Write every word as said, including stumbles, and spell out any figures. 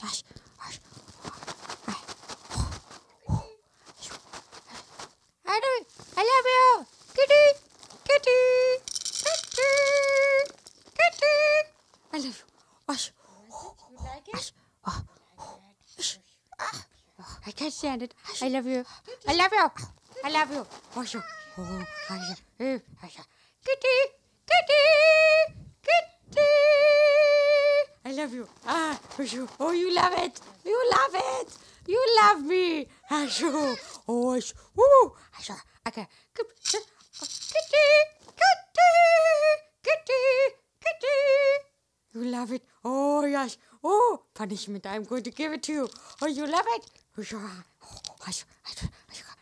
hush, hush. I do. I love you. Kitty, kitty, kitty, kitty. I love you. Hush. You like it? Hush. Oh. Hush. Ah. I can't stand it. I love you. I love you. I love you. Hush. Oh, hush. Eh, hush. Kitty, kitty, kitty. I love you. Ah, hush. Oh, you love it. You love it. You love me. Hush. Oh, hush. Woo. Hush. Okay. Kitty, kitty, kitty, kitty. You love it. Oh, yes. Oh, punishment. I'm going to give it to you. Oh, you love it. Hush. Hush. Hush.